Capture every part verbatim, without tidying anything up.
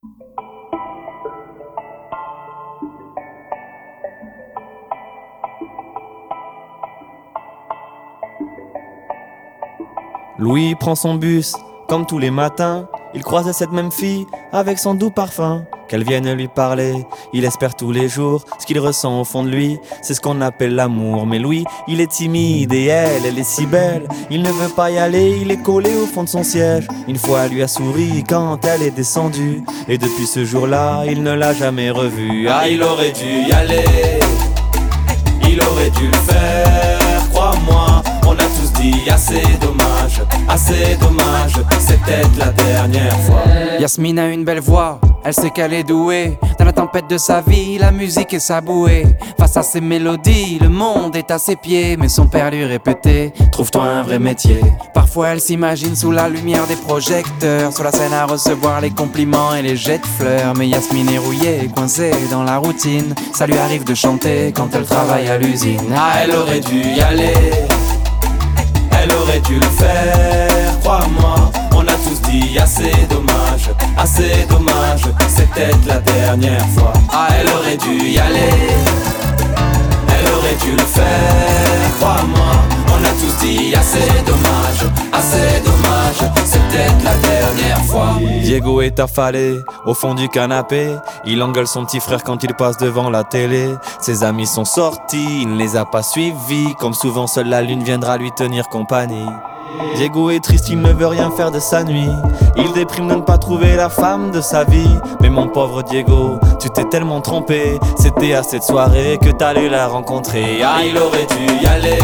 Louis prend son bus, comme tous les matins. Il croise cette même fille, avec son doux parfum. Qu'elle vienne lui parler, il espère tous les jours. Ce qu'il ressent au fond de lui, c'est ce qu'on appelle l'amour. Mais Louis, il est timide et elle, elle est si belle. Il ne veut pas y aller, il est collé au fond de son siège. Une fois, elle lui a souri quand elle est descendue. Et depuis ce jour-là, il ne l'a jamais revue. Ah, il aurait dû y aller, il aurait dû le faire, crois-moi. On a tous dit assez dommage, assez dommage, c'est peut-être la dernière fois. Yasmine a une belle voix, elle sait qu'elle est douée. Dans la tempête de sa vie, la musique est sa bouée. Face à ses mélodies, le monde est à ses pieds. Mais son père lui répétait, trouve-toi un vrai métier. Parfois elle s'imagine sous la lumière des projecteurs, sur la scène à recevoir les compliments et les jets de fleurs. Mais Yasmine est rouillée, coincée dans la routine. Ça lui arrive de chanter quand elle travaille à l'usine. Ah, elle aurait dû y aller, elle aurait dû le faire, crois-moi. On a tous dit assez dommage, assez dommage, c'est peut-être la dernière fois. Ah, elle aurait dû y aller, elle aurait dû le faire, crois-moi. On a tous dit assez dommage, assez dommage, c'est peut-être la dernière fois. Diego est affalé au fond du canapé. Il engueule son petit frère quand il passe devant la télé. Ses amis sont sortis, il ne les a pas suivis. Comme souvent, seule la lune viendra lui tenir compagnie. Diego est triste, il ne veut rien faire de sa nuit. Il déprime de ne pas trouver la femme de sa vie. Mais mon pauvre Diego, tu t'es tellement trompé. C'était à cette soirée que t'allais la rencontrer. Ah, il aurait dû y aller,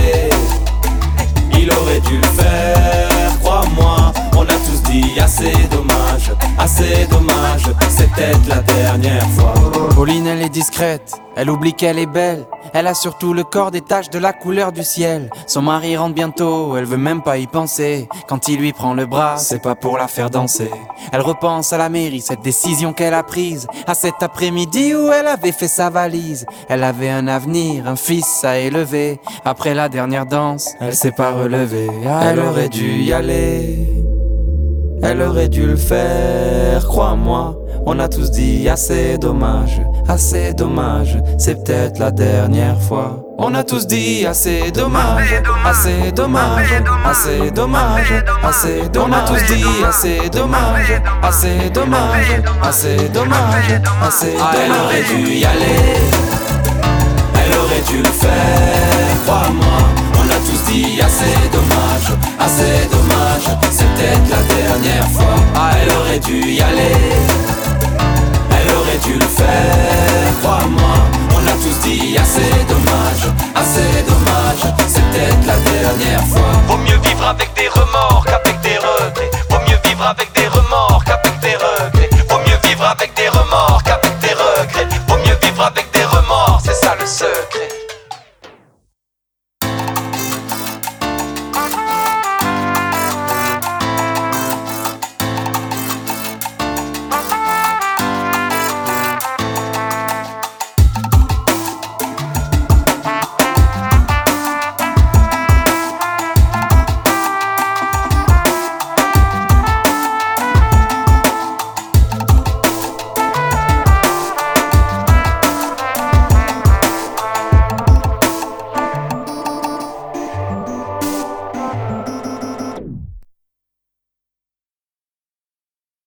il aurait dû le faire, crois-moi. On a tous dit assez dommage, assez dommage, c'est peut-être la dernière fois. Pauline, elle est discrète, elle oublie qu'elle est belle. Elle a surtout le corps des taches de la couleur du ciel. Son mari rentre bientôt, elle veut même pas y penser. Quand il lui prend le bras, c'est pas pour la faire danser. Elle repense à la mairie, cette décision qu'elle a prise. À cet après-midi où elle avait fait sa valise. Elle avait un avenir, un fils à élever. Après la dernière danse, elle s'est pas relevée. Ah, elle aurait dû y aller, elle aurait dû le faire, crois-moi. On a tous dit assez dommage, assez dommage, c'est peut-être la dernière fois. On a tous dit assez dommage, assez dommage, assez dommage, assez dommage. On a tous dit assez dommage, assez dommage, assez dommage, assez dommage. Elle aurait dû y aller, elle aurait dû le faire, crois-moi. On a tous dit assez dommage, assez dommage, c'est peut-être la dernière fois. Ah, elle aurait dû y aller,